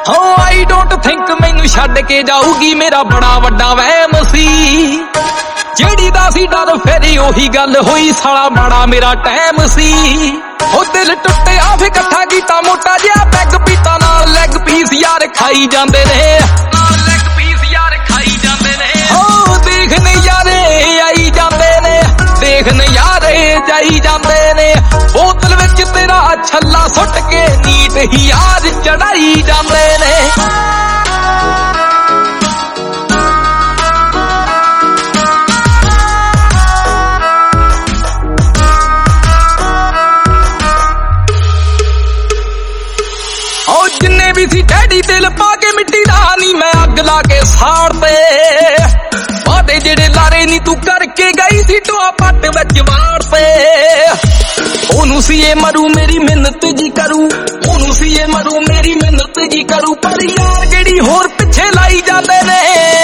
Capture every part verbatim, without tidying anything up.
Oh I don't think मैनू छड्ड के जाऊगी मेरा बड़ा वड्डा वहम सी जेड़ी दा सी डर फिर ओही गल होई साला बड़ा मेरा टाइम सी ओ दिल टुटिया फिर इकट्ठा कीता मोटा जिहा पैग पीता नाल लैग पीस यार खाई जांदे ने नाल लैग पीस यार खाई जांदे ने ओ देख नज़ारे आई जांदे ने देख नज़ारे जाई जांदे ने बोतल विच तेरा छल्ला सुट के नीट ही यार चढ़ाई जांदे ने जिन्ने भी सी डैडी दिल पाके मिट्टी दा नी मैं अग ला के साड़ ते वादे जेड़े लारे नी तू करके गई सी टोआ पट विच वाड़ ते ओनू सी ए मरू मेरी मिन्नत जी करू ओनू सी ए मरू मेरी मिन्नत जी करू पर यार जेड़ी होर पिछे लाई जांदे ने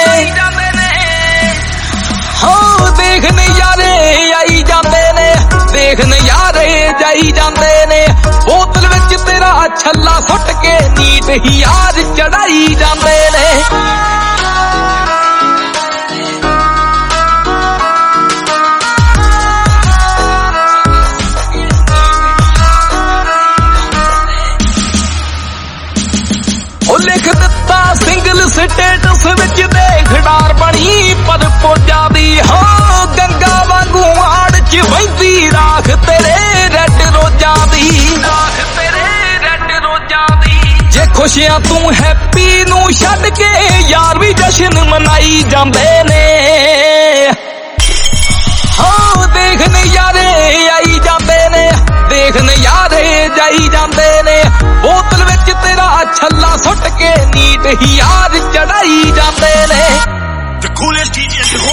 हो देख नज़ारे आई जांदे ने देख नज़ारे जाई जांदे ने बोतल विच तेरा छल्ला सुट के नीट ही यार चढ़ाई जांदे ने ओ लिख दिता सिंगल स्टेटस विच देख डार बनी पर पोजा दी हो गंगा वांगू आड़ च वहिंदी राख तेरे रैड रोजा दी राख तेरे रैड रोजा दी जे खुशियां तू हैप्पी नू छड्ड के यार भी जश्न मनाई जांदे ने हो देख नज़ारे आई जांदे ने देख नज़ारे जाई जांदे ने बोतल विच तेरा छल्ला सुट के नीट ही यार चढ़ाई जांदे ने The coolest D J